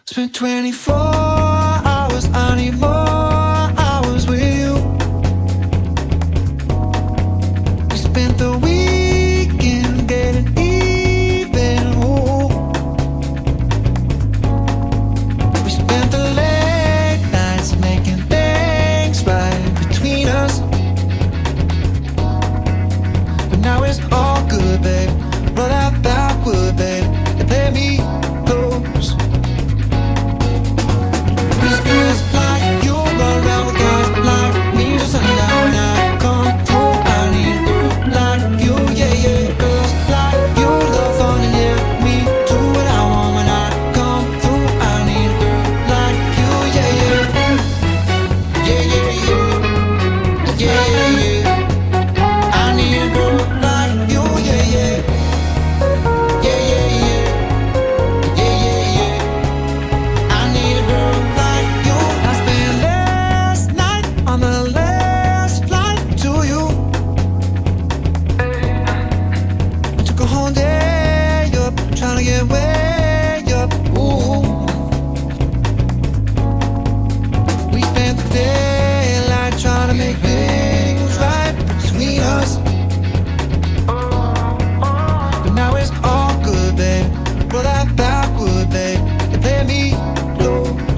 Spent 24 hours, I need more hours with you. We spent the weekend getting even. Ooh. We spent the late nights making things right between us. But now it's all good, babe. Roll that backward, babe, and play me close. These girls like you run around with guys like me till sundown. When I come through, I need a girl like you, yeah, yeah. Girls like you love fun and yeah, me do what I want. When I come through, I need a girl like you, yeah, yeah. Yeah, yeah, yeah. Yeah, yeah, yeah. I need a girl like you, yeah, yeah. Yeah, yeah, yeah. Yeah, yeah, yeah. I need a girl like you. I spent last night on the last flight to you. I took a whole day up, trying to get way up. Ooh. We spent the daylight trying to make things right between us. But now it's all good, babe. Roll that backward, babe, and play me close.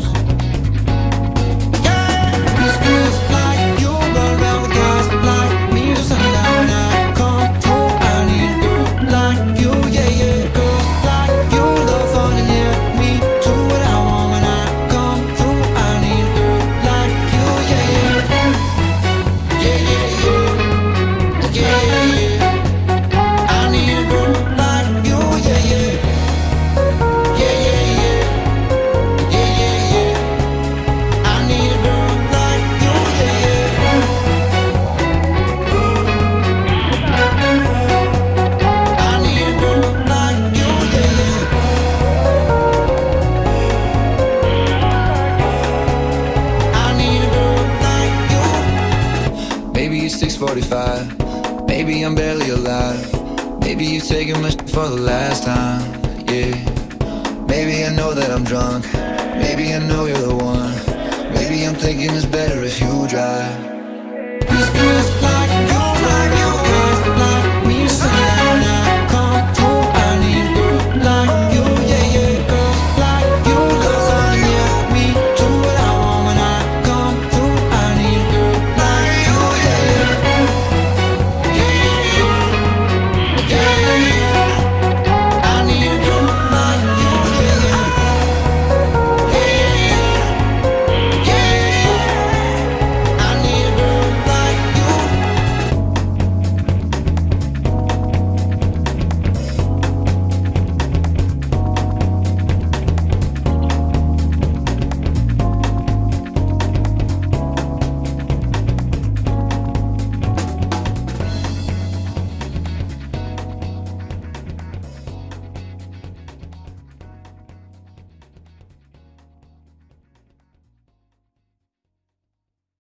Yeah, these girls like you run around with guys like me till sundown. When I come through, I need a girl like you, yeah, yeah. Girls like you love fun and yeah, me do what I want. When I come through, I need a girl like you, yeah, yeah. Yeah, yeah, yeah. Yeah, yeah, yeah. I need a girl like you, yeah, yeah. Yeah, yeah, yeah. Yeah, yeah, yeah. I need a girl like you, yeah, yeah. I need a girl like you, yeah, yeah. I need a girl like you. Maybe it's 6:45. Maybe I'm barely alive. Maybe you're taking my shit for the last time. Yeah. Maybe I know that I'm drunk. Maybe I know you're the one. Maybe I'm thinking it's better if you drive.